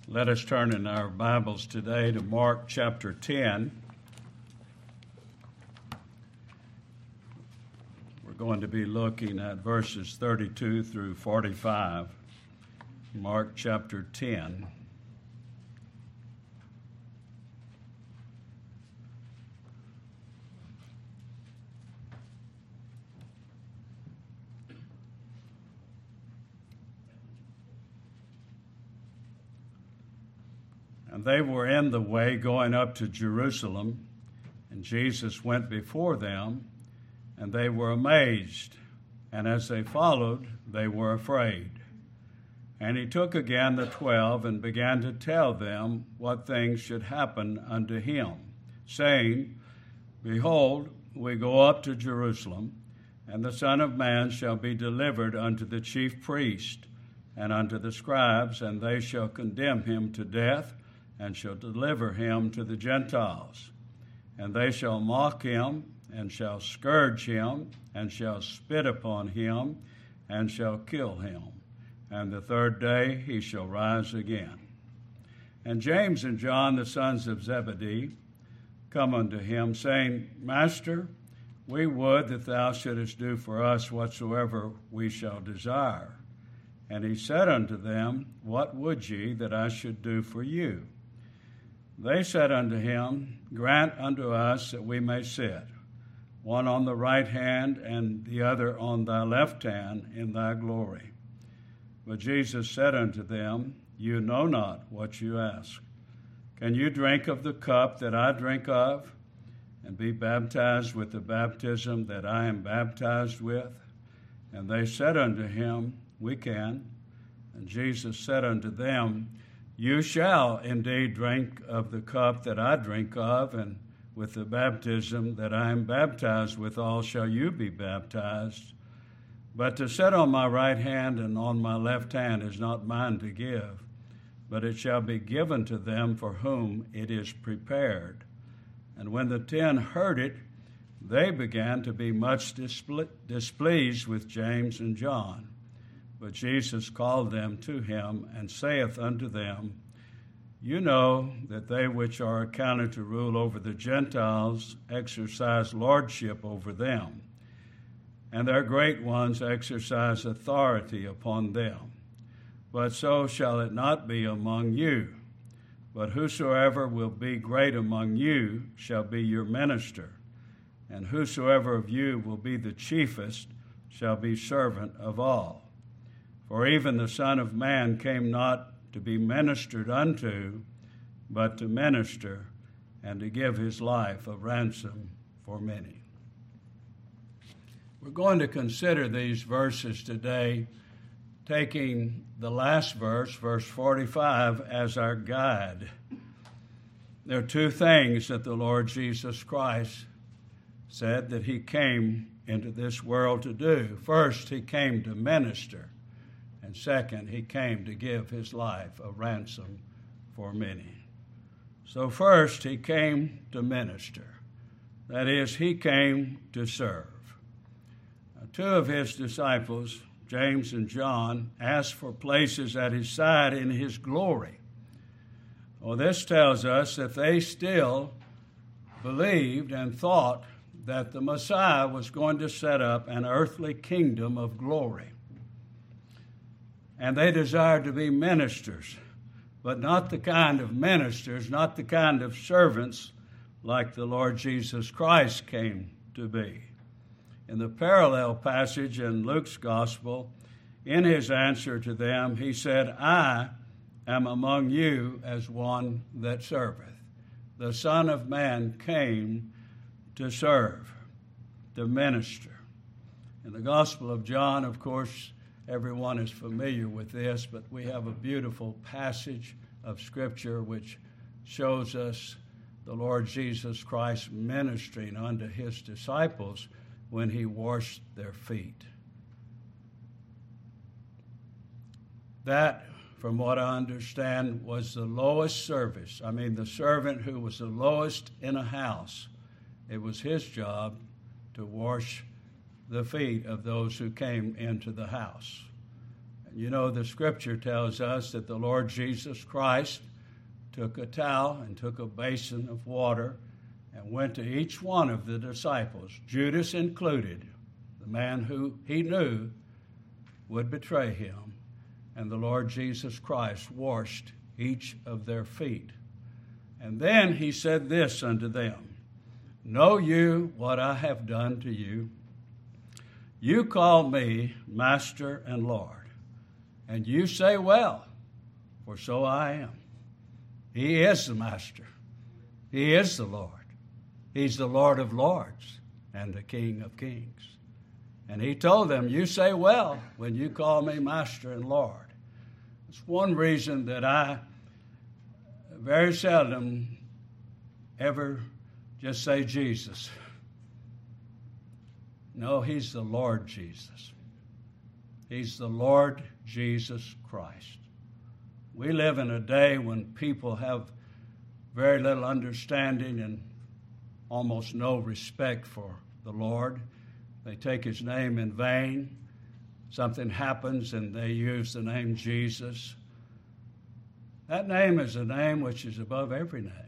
Let us turn in our Bibles today to Mark chapter 10. We're going to be looking at verses 32 through 45. Mark chapter 10. And they were in the way going up to Jerusalem, and Jesus went before them, and they were amazed. And as they followed, they were afraid. And he took again the 12 and began to tell them what things should happen unto him, saying, Behold, we go up to Jerusalem, and the Son of Man shall be delivered unto the chief priests and unto the scribes, and they shall condemn him to death, and shall deliver him to the Gentiles. And they shall mock him, and shall scourge him, and shall spit upon him, and shall kill him. And the third day he shall rise again. And James and John, the sons of Zebedee, come unto him, saying, Master, we would that thou shouldest do for us whatsoever we shall desire. And he said unto them, What would ye that I should do for you? They said unto him, Grant unto us that we may sit, one on the right hand and the other on thy left hand in thy glory. But Jesus said unto them, You know not what you ask. Can you drink of the cup that I drink of, and be baptized with the baptism that I am baptized with? And they said unto him, We can. And Jesus said unto them, You shall indeed drink of the cup that I drink of, and with the baptism that I am baptized withal shall you be baptized. But to sit on my right hand and on my left hand is not mine to give, but it shall be given to them for whom it is prepared. And when the 10 heard it, they began to be much displeased with James and John. But Jesus called them to him, and saith unto them, You know that they which are accounted to rule over the Gentiles exercise lordship over them, and their great ones exercise authority upon them. But so shall it not be among you. But whosoever will be great among you shall be your minister, and whosoever of you will be the chiefest shall be servant of all. For even the Son of Man came not to be ministered unto, but to minister, and to give his life a ransom for many. We're going to consider these verses today, taking the last verse, verse 45, as our guide. There are two things that the Lord Jesus Christ said that he came into this world to do. First, he came to minister. And second, he came to give his life a ransom for many. So first, he came to minister. That is, he came to serve. Two of his disciples, James and John, asked for places at his side in his glory. Well, this tells us that they still believed and thought that the Messiah was going to set up an earthly kingdom of glory. And they desired to be ministers, but not the kind of ministers, not the kind of servants like the Lord Jesus Christ came to be. In the parallel passage in Luke's gospel, in his answer to them, he said, I am among you as one that serveth. The Son of Man came to serve, to minister. In the Gospel of John, of course, everyone is familiar with this, but we have a beautiful passage of Scripture which shows us the Lord Jesus Christ ministering unto his disciples when he washed their feet. That, from what I understand, was the lowest service. I mean, the servant who was the lowest in a house. It was his job to wash the feet of those who came into the house. You know, the scripture tells us that the Lord Jesus Christ took a towel and took a basin of water and went to each one of the disciples, Judas included, the man who he knew would betray him. And the Lord Jesus Christ washed each of their feet. And then he said this unto them, Know you what I have done to you? You call me Master and Lord, and you say, Well, for so I am. He is the Master. He is the Lord. He's the Lord of lords and the King of kings. And he told them, You say well when you call me Master and Lord. It's one reason that I very seldom ever just say Jesus. No, he's the Lord Jesus. He's the Lord Jesus Christ. We live in a day when people have very little understanding and almost no respect for the Lord. They take his name in vain. Something happens and they use the name Jesus. That name is a name which is above every name.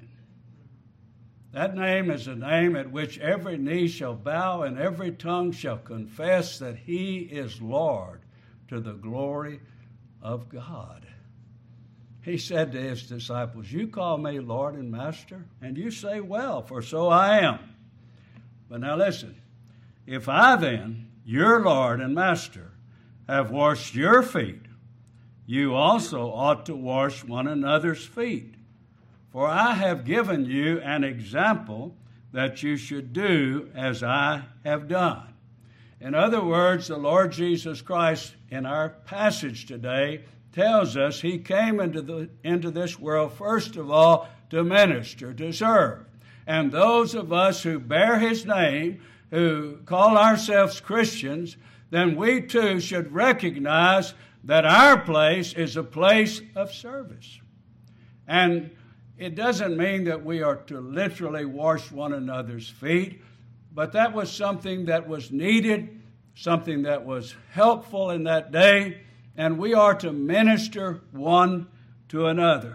That name is a name at which every knee shall bow and every tongue shall confess that he is Lord, to the glory of God. He said to his disciples, You call me Lord and Master, and you say, Well, for so I am. But now listen, if I then, your Lord and Master, have washed your feet, you also ought to wash one another's feet. For I have given you an example that you should do as I have done. In other words, the Lord Jesus Christ in our passage today tells us he came into this world, first of all, to minister, to serve. And those of us who bear his name, who call ourselves Christians, then we too should recognize that our place is a place of service. And it doesn't mean that we are to literally wash one another's feet, but that was something that was needed, something that was helpful in that day, and we are to minister one to another.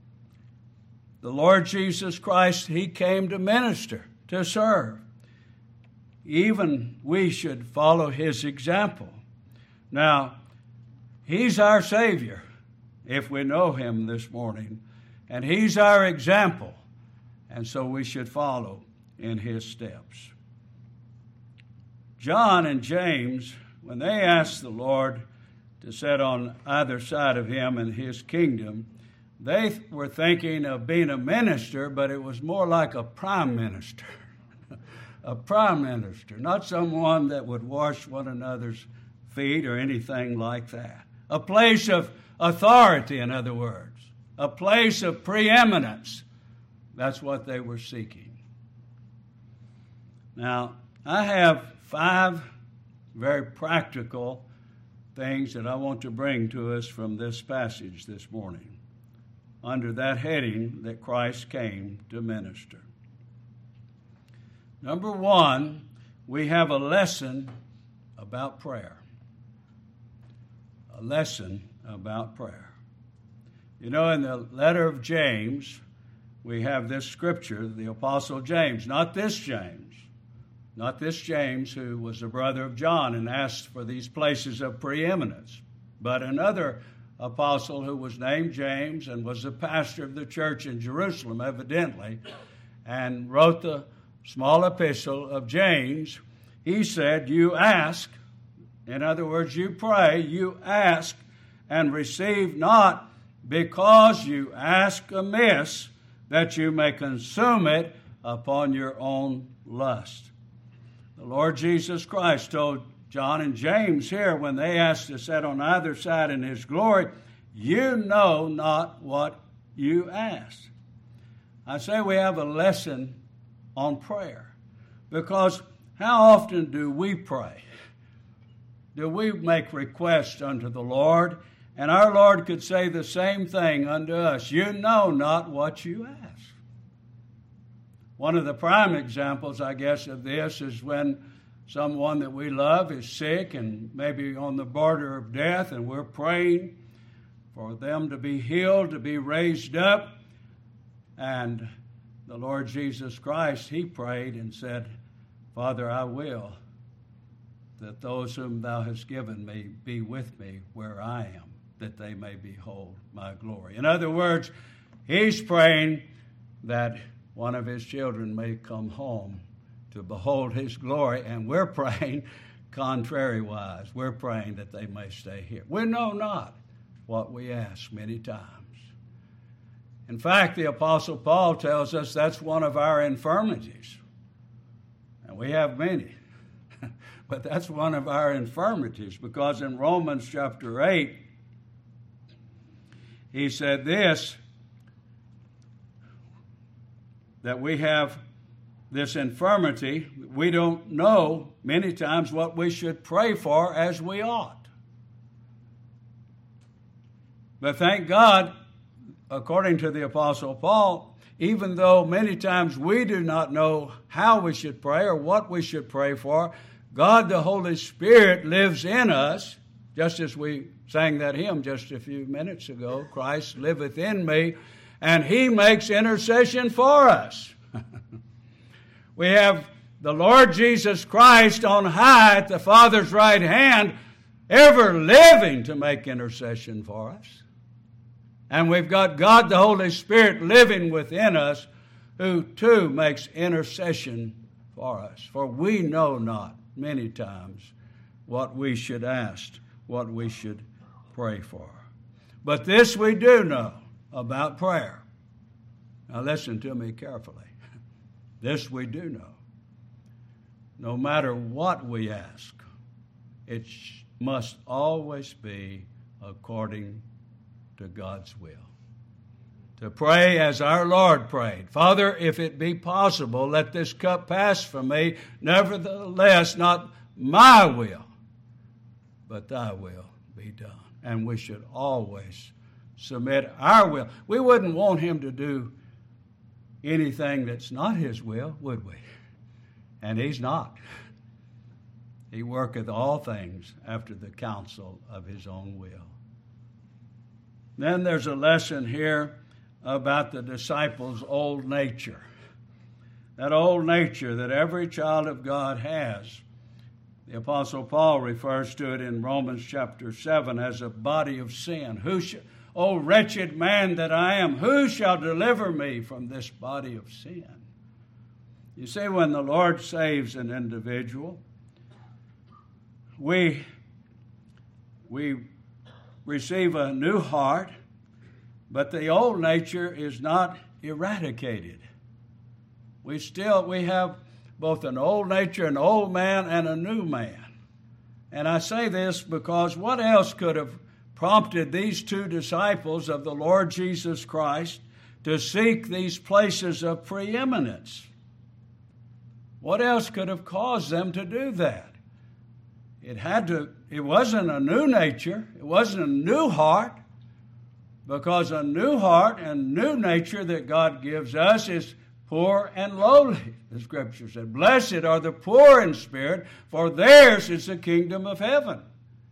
The Lord Jesus Christ, he came to minister, to serve. Even we should follow his example. Now, he's our Savior, if we know him this morning, and he's our example, and so we should follow in his steps. John and James, when they asked the Lord to sit on either side of him in his kingdom, they were thinking of being a minister, but it was more like a prime minister. A prime minister, not someone that would wash one another's feet or anything like that. A place of authority, in other words. A place of preeminence. That's what they were seeking. Now, I have 5 very practical things that I want to bring to us from this passage this morning, under that heading that Christ came to minister. Number 1, we have a lesson about prayer. A lesson about prayer. You know, in the letter of James, we have this scripture, the Apostle James, not this James who was the brother of John and asked for these places of preeminence, but another apostle who was named James and was the pastor of the church in Jerusalem, evidently, and wrote the small epistle of James. He said, You ask, in other words, you pray, you ask and receive not because you ask amiss, that you may consume it upon your own lust. The Lord Jesus Christ told John and James here when they asked to sit on either side in his glory, you know not what you ask. I say we have a lesson on prayer, because how often do we pray? Do we make requests unto the Lord? And our Lord could say the same thing unto us. You know not what you ask. One of the prime examples, I guess, of this is when someone that we love is sick and maybe on the border of death, and we're praying for them to be healed, to be raised up. And the Lord Jesus Christ, he prayed and said, Father, I will that those whom thou hast given me be with me where I am, that they may behold my glory. In other words, he's praying that one of his children may come home to behold his glory, and we're praying contrary-wise. We're praying that they may stay here. We know not what we ask many times. In fact, the Apostle Paul tells us that's one of our infirmities. And we have many. But that's one of our infirmities, because in Romans chapter 8, he said this, that we have this infirmity. We don't know many times what we should pray for as we ought. But thank God, according to the Apostle Paul, even though many times we do not know how we should pray or what we should pray for, God the Holy Spirit lives in us, just as we sang that hymn just a few minutes ago, Christ liveth in me, and he makes intercession for us. We have the Lord Jesus Christ on high at the Father's right hand, ever living to make intercession for us. And we've got God the Holy Spirit living within us, who too makes intercession for us. For we know not many times what we should ask, what we should pray for. But this we do know about prayer. Now listen to me carefully. This we do know. No matter what we ask, it must always be according to God's will. To pray as our Lord prayed. Father, if it be possible, let this cup pass from me. Nevertheless, not my will, but thy will be done. And we should always submit our will. We wouldn't want him to do anything that's not his will, would we? And he's not. He worketh all things after the counsel of his own will. Then there's a lesson here about the disciples' old nature. That old nature that every child of God has. The Apostle Paul refers to it in Romans chapter 7 as a body of sin. O wretched man that I am, who shall deliver me from this body of sin? You see, when the Lord saves an individual, we receive a new heart, but the old nature is not eradicated. We have both an old nature, an old man, and a new man. And I say this because what else could have prompted these two disciples of the Lord Jesus Christ to seek these places of preeminence? What else could have caused them to do that? It wasn't a new nature. It wasn't a new heart, because a new heart and new nature that God gives us is poor and lowly. The Scripture said, blessed are the poor in spirit, for theirs is the kingdom of heaven.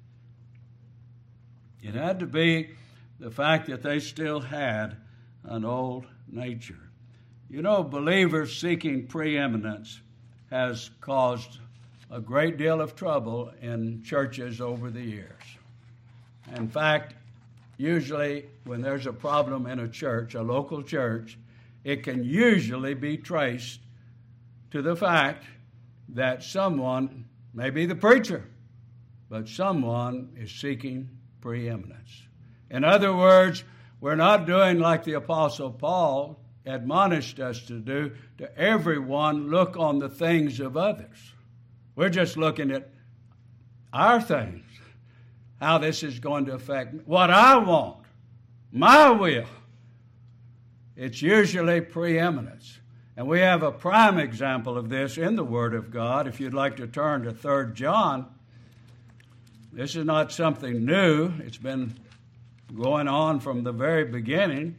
It had to be the fact that they still had an old nature. You know, believers seeking preeminence has caused a great deal of trouble in churches over the years. In fact, usually when there's a problem in a church, a local church, it can usually be traced to the fact that someone, maybe the preacher, but someone is seeking preeminence. In other words, we're not doing like the Apostle Paul admonished us to do, to everyone look on the things of others. We're just looking at our things, how this is going to affect me, what I want, my will. It's usually preeminence. And we have a prime example of this in the Word of God. If you'd like to turn to 3 John, this is not something new. It's been going on from the very beginning.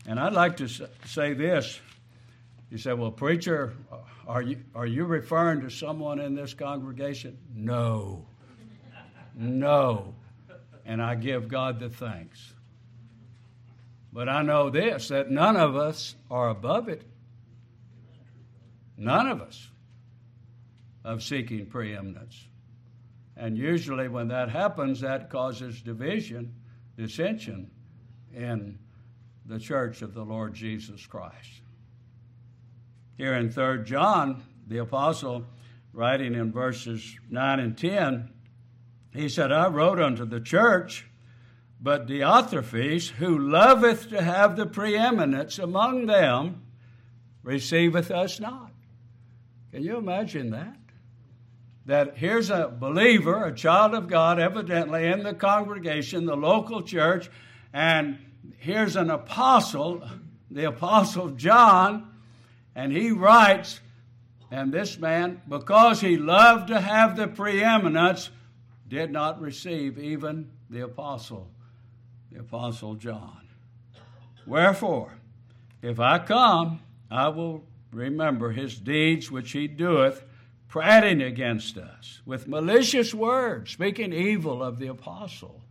And I'd like to say this. You say, well, preacher, are you referring to someone in this congregation? No. No. And I give God the thanks. But I know this, that none of us are above it. None of us of seeking preeminence. And usually when that happens, that causes division, dissension in the church of the Lord Jesus Christ. Here in 3 John, the apostle, writing in verses 9 and 10, he said, I wrote unto the church, but Diotrephes, who loveth to have the preeminence among them, receiveth us not. Can you imagine that? That here's a believer, a child of God, evidently in the congregation, the local church, and here's an apostle, the apostle John, and he writes, and this man, because he loved to have the preeminence, did not receive even the apostle John. Wherefore, if I come, I will remember his deeds which he doeth, prating against us, with malicious words, speaking evil of the apostle.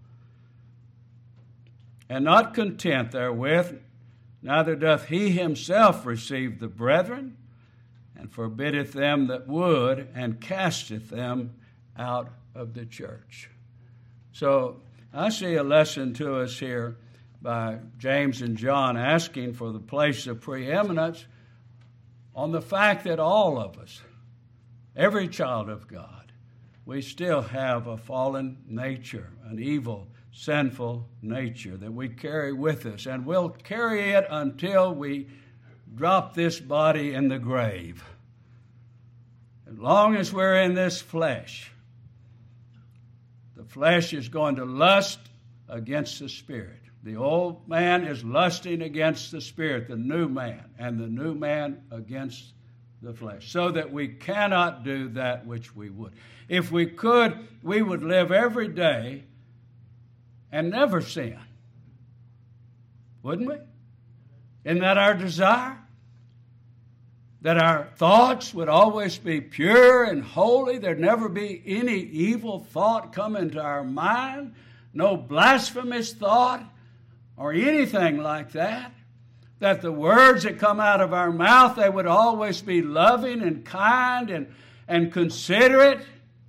And not content therewith, neither doth he himself receive the brethren, and forbiddeth them that would, and casteth them out of the church. So I see a lesson to us here by James and John asking for the place of preeminence on the fact that all of us, every child of God, we still have a fallen nature, an evil, sinful nature that we carry with us, and we'll carry it until we drop this body in the grave. As long as we're in this flesh, the flesh is going to lust against the Spirit. The old man is lusting against the Spirit, the new man, and the new man against the flesh, so that we cannot do that which we would. If we could, we would live every day and never sin. Wouldn't we? Isn't that our desire? That our thoughts would always be pure and holy. There'd never be any evil thought come into our mind. No blasphemous thought or anything like that. That the words that come out of our mouth, they would always be loving and kind and considerate.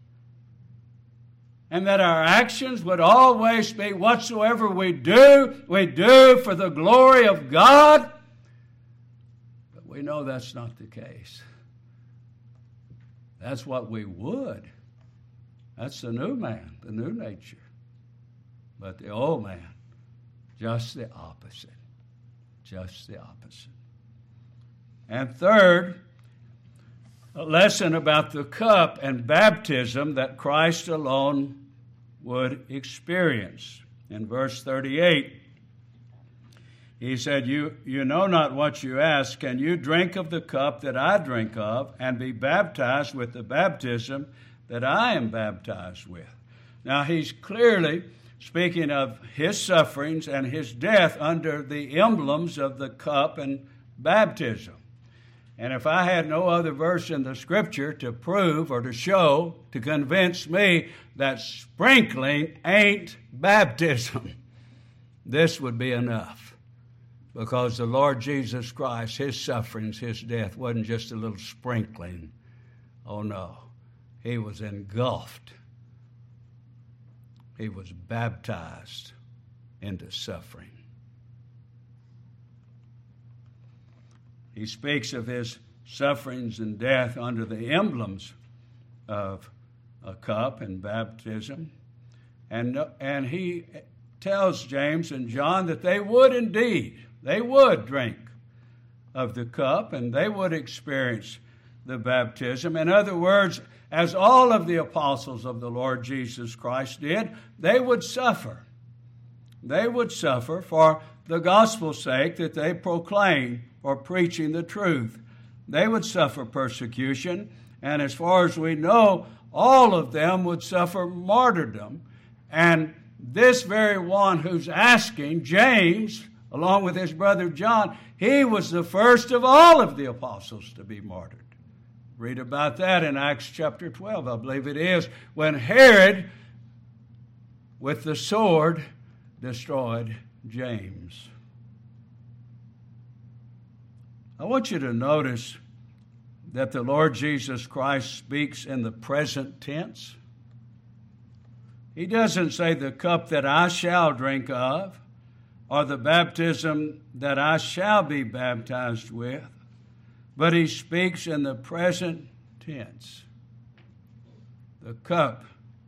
And that our actions would always be, whatsoever we do for the glory of God. But we know that's not the case. That's what we would. That's the new man, the new nature. But the old man, just the opposite. Just the opposite. And third, a lesson about the cup and baptism that Christ alone would experience. In verse 38, he said, You know not what you ask. Can you drink of the cup that I drink of, and be baptized with the baptism that I am baptized with? Now, he's clearly speaking of his sufferings and his death under the emblems of the cup and baptism. And if I had no other verse in the Scripture to prove or to show, to convince me that sprinkling ain't baptism, this would be enough. Because the Lord Jesus Christ, his sufferings, his death, wasn't just a little sprinkling. Oh no, he was engulfed. He was baptized into suffering. He speaks of his sufferings and death under the emblems of a cup and baptism. And he tells James and John that they would drink of the cup and they would experience the baptism. In other words, as all of the apostles of the Lord Jesus Christ did, they would suffer. They would suffer for the gospel's sake that they proclaim or preaching the truth. They would suffer persecution, and as far as we know, all of them would suffer martyrdom. And this very one who's asking, James, along with his brother John. He was the first of all of the apostles to be martyred. Read about that in Acts chapter 12, I believe it is, when Herod, with the sword, destroyed James. I want you to notice that the Lord Jesus Christ speaks in the present tense. He doesn't say the cup that I shall drink of, or the baptism that I shall be baptized with, but he speaks in the present tense. The cup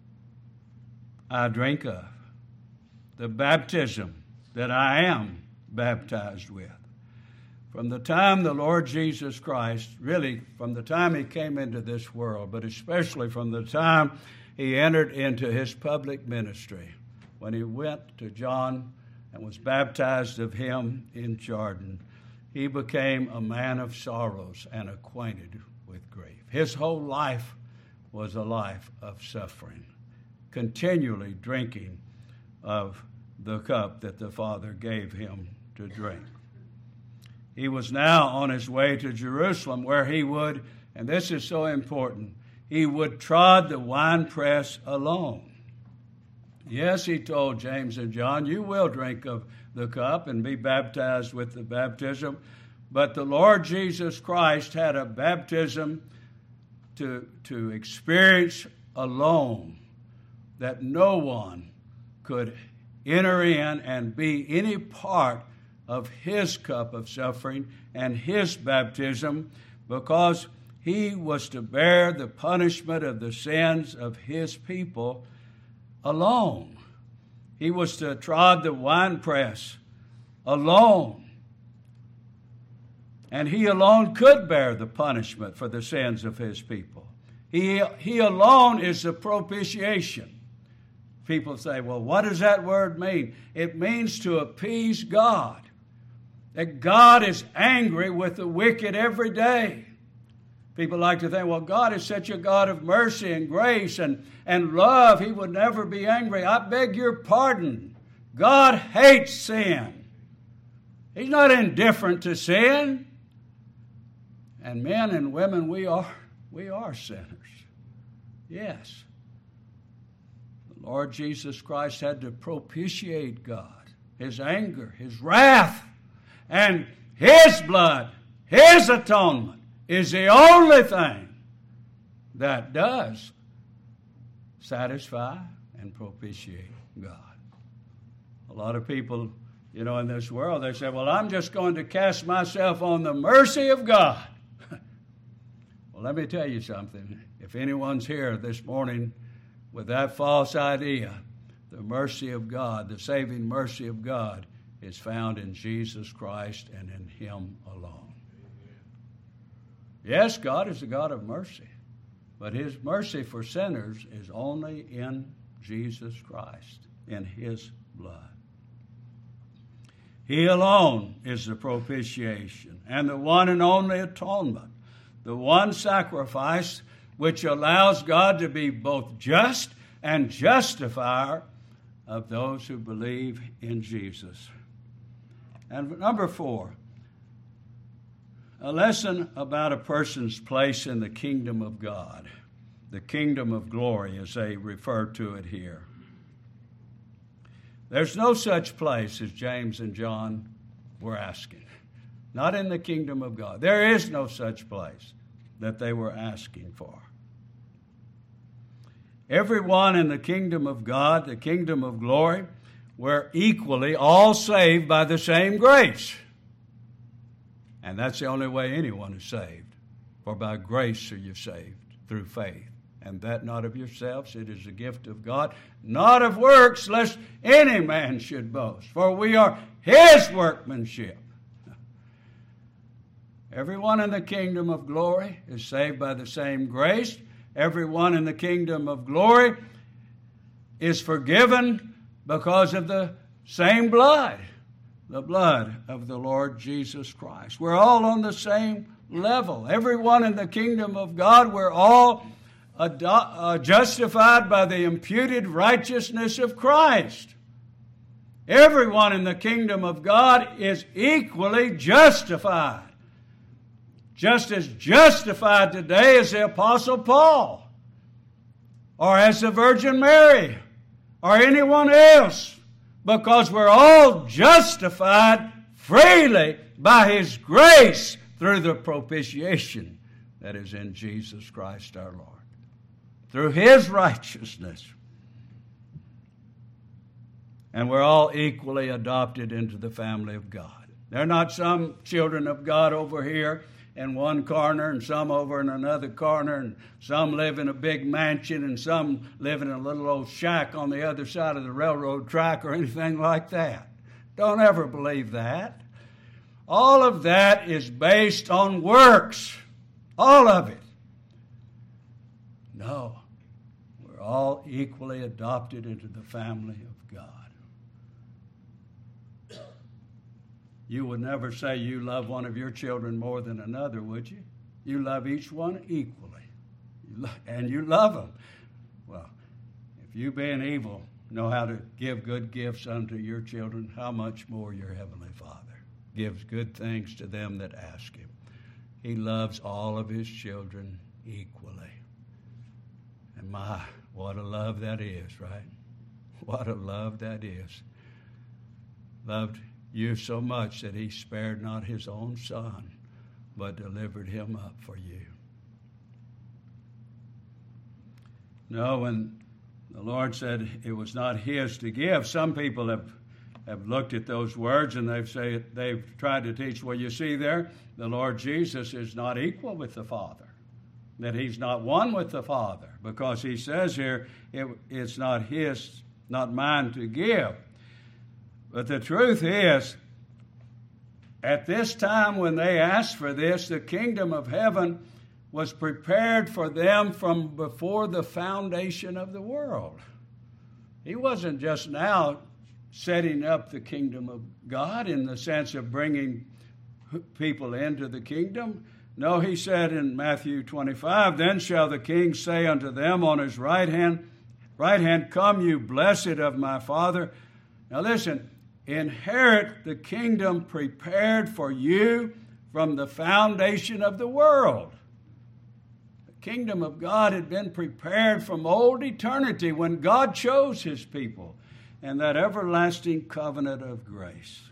I drink of, the baptism that I am baptized with. From the time the Lord Jesus Christ, really from the time he came into this world, but especially from the time he entered into his public ministry, when he went to John and was baptized of him in Jordan, he became a man of sorrows and acquainted with grief. His whole life was a life of suffering, continually drinking of the cup that the Father gave him to drink. He was now on his way to Jerusalem, where he would, and this is so important, he would trod the winepress alone. Yes, he told James and John, you will drink of the cup and be baptized with the baptism, but the Lord Jesus Christ had a baptism to experience alone, that no one could enter in and be any part of his cup of suffering and his baptism, because he was to bear the punishment of the sins of his people alone. He was to trod the winepress alone. And he alone could bear the punishment for the sins of his people. He alone is the propitiation. People say, well, what does that word mean? It means to appease God. That God is angry with the wicked every day. People like to think, well, God is such a God of mercy and grace and love. He would never be angry. I beg your pardon. God hates sin. He's not indifferent to sin. And men and women, we are sinners. Yes. The Lord Jesus Christ had to propitiate God, his anger, his wrath, and his blood, his atonement is the only thing that does satisfy and propitiate God. A lot of people, in this world, they say, well, I'm just going to cast myself on the mercy of God. Well, let me tell you something. If anyone's here this morning with that false idea, the mercy of God, the saving mercy of God, is found in Jesus Christ and in him alone. Yes, God is a God of mercy, but his mercy for sinners is only in Jesus Christ, in his blood. He alone is the propitiation and the one and only atonement, the one sacrifice which allows God to be both just and justifier of those who believe in Jesus. And number 4, a lesson about a person's place in the kingdom of God, the kingdom of glory as they refer to it here. There's no such place as James and John were asking. Not in the kingdom of God. There is no such place that they were asking for. Everyone in the kingdom of God, the kingdom of glory, were equally all saved by the same grace. And that's the only way anyone is saved. For by grace are you saved, through faith. And that not of yourselves, it is a gift of God, not of works, lest any man should boast. For we are his workmanship. Everyone in the kingdom of glory is saved by the same grace. Everyone in the kingdom of glory is forgiven because of the same blood, the blood of the Lord Jesus Christ. We're all on the same level. Everyone in the kingdom of God, we're all justified by the imputed righteousness of Christ. Everyone in the kingdom of God is equally justified. Just as justified today as the Apostle Paul, or as the Virgin Mary, or anyone else, because we're all justified freely by His grace through the propitiation that is in Jesus Christ our Lord, through His righteousness. And we're all equally adopted into the family of God. They're not some children of God over here in one corner and some over in another corner, and some live in a big mansion and some live in a little old shack on the other side of the railroad track or anything like that. Don't ever believe that. All of that is based on works. All of it. No. We're all equally adopted into the family of God. You would never say you love one of your children more than another, would you? You love each one equally. And you love them. Well, if you being evil know how to give good gifts unto your children, how much more your Heavenly Father gives good things to them that ask Him. He loves all of His children equally. And my, what a love that is, right? What a love that is. Loved you so much that He spared not His own Son, but delivered Him up for you. No, when the Lord said it was not His to give, some people have looked at those words and they've tried to teach, well, you see there, the Lord Jesus is not equal with the Father, that He's not one with the Father, because He says here, it's not His, not mine to give. But the truth is, at this time when they asked for this, the kingdom of heaven was prepared for them from before the foundation of the world. He wasn't just now setting up the kingdom of God in the sense of bringing people into the kingdom. No, He said in Matthew 25, then shall the king say unto them on his right hand, come you blessed of my Father. Now listen, inherit the kingdom prepared for you from the foundation of the world. The kingdom of God had been prepared from old eternity when God chose His people and that everlasting covenant of grace.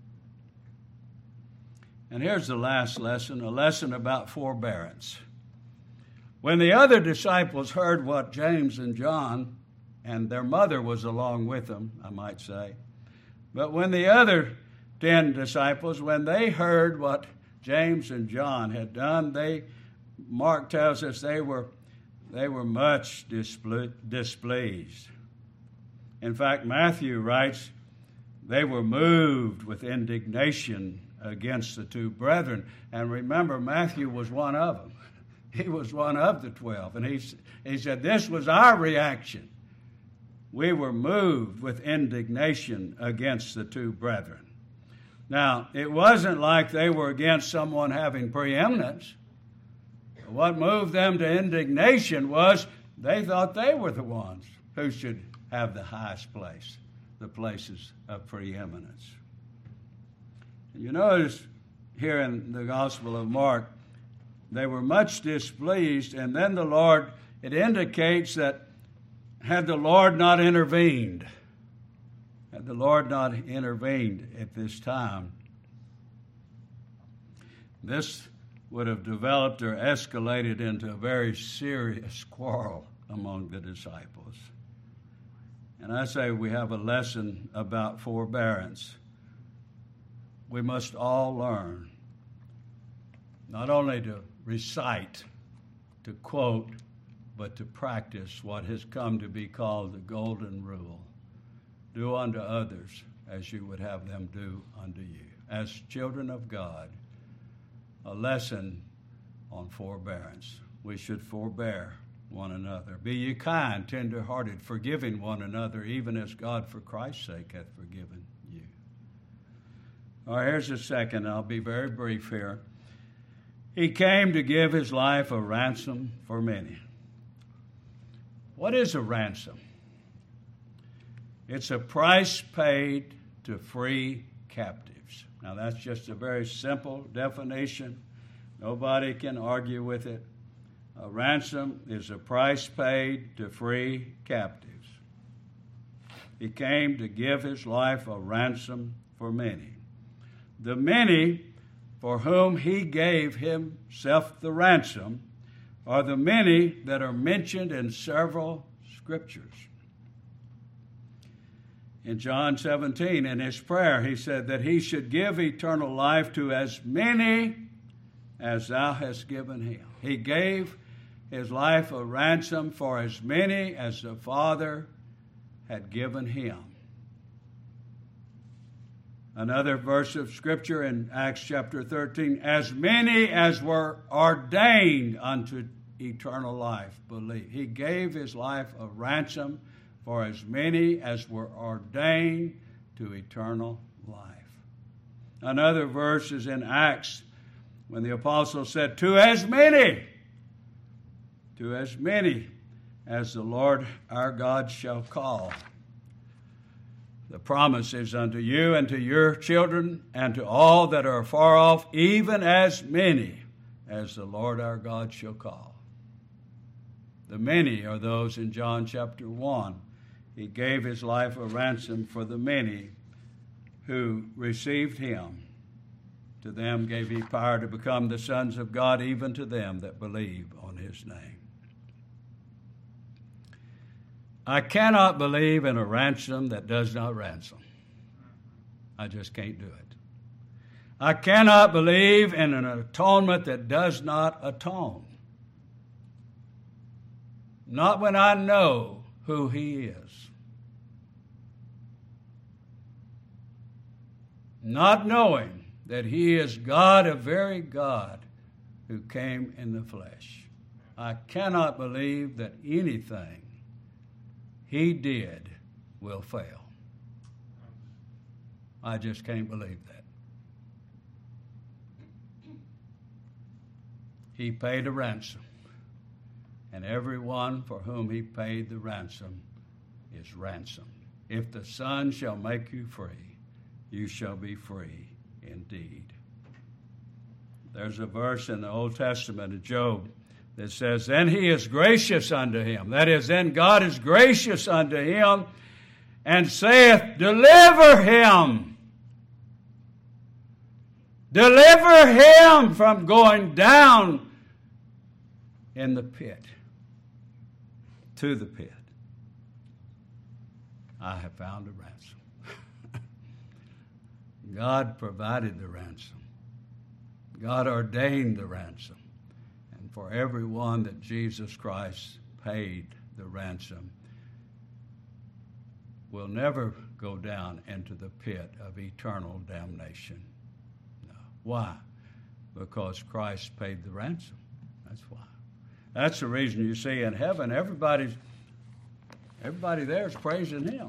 And here's the last lesson, a lesson about forbearance. When the other disciples heard what James and John, and their mother was along with them, I might say, but when the other 10 disciples, when they heard what James and John had done, Mark tells us they were much displeased. In fact, Matthew writes, they were moved with indignation against the two brethren. And remember, Matthew was one of them. He was one of the 12. And he said, this was our reaction. We were moved with indignation against the two brethren. Now, it wasn't like they were against someone having preeminence. What moved them to indignation was they thought they were the ones who should have the highest place, the places of preeminence. You notice here in the Gospel of Mark, they were much displeased, and then the Lord, it indicates that had the Lord not intervened at this time, this would have developed or escalated into a very serious quarrel among the disciples. And I say we have a lesson about forbearance. We must all learn not only to recite, to quote, but to practice what has come to be called the golden rule. Do unto others as you would have them do unto you. As children of God, a lesson on forbearance. We should forbear one another. Be ye kind, tender-hearted, forgiving one another, even as God for Christ's sake hath forgiven you. All right, here's the second. I'll be very brief here. He came to give His life a ransom for many. What is a ransom? It's a price paid to free captives. Now that's just a very simple definition. Nobody can argue with it. A ransom is a price paid to free captives. He came to give his life a ransom for many. The many for whom he gave himself the ransom are the many that are mentioned in several scriptures. In John 17, in his prayer, he said that he should give eternal life to as many as thou hast given him. He gave his life a ransom for as many as the Father had given him. Another verse of Scripture in Acts chapter 13, as many as were ordained unto eternal life believe. He gave his life a ransom for as many as were ordained to eternal life. Another verse is in Acts when the apostle said, to as many as the Lord our God shall call. The promise is unto you and to your children and to all that are far off, even as many as the Lord our God shall call. The many are those in John chapter 1. He gave his life a ransom for the many who received him. To them gave he power to become the sons of God, even to them that believe on his name. I cannot believe in a ransom that does not ransom. I just can't do it. I cannot believe in an atonement that does not atone. Not when I know who he is. Not knowing that he is God, a very God who came in the flesh. I cannot believe that anything he did will fail. I just can't believe that. He paid a ransom, and everyone for whom he paid the ransom is ransomed. If the Son shall make you free, you shall be free indeed. There's a verse in the Old Testament of Job that says, then he is gracious unto him. That is, then God is gracious unto him and saith, deliver him. Deliver him from going down in the pit, to the pit. I have found a ransom. God provided the ransom. God ordained the ransom. And for everyone that Jesus Christ paid the ransom will never go down into the pit of eternal damnation. No. Why? Because Christ paid the ransom. That's why. That's the reason you see in heaven everybody there is praising him.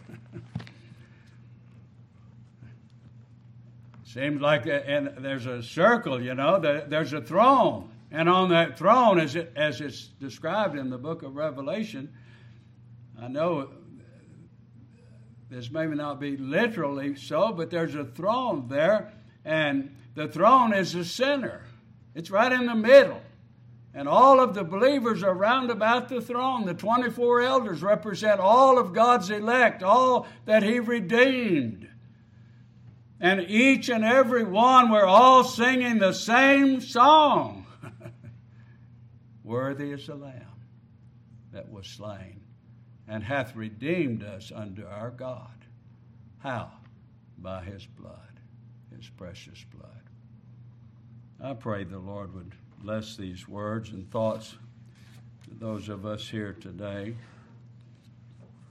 Seems like, and there's a circle, there's a throne. And on that throne, as it's described in the book of Revelation, I know this may not be literally so, but there's a throne there, and the throne is the center. It's right in the middle. And all of the believers are round about the throne. The 24 elders represent all of God's elect, all that he redeemed. And each and every one, we're all singing the same song. Worthy is the Lamb that was slain and hath redeemed us unto our God. How? By his blood, his precious blood. I pray the Lord would bless these words and thoughts to those of us here today.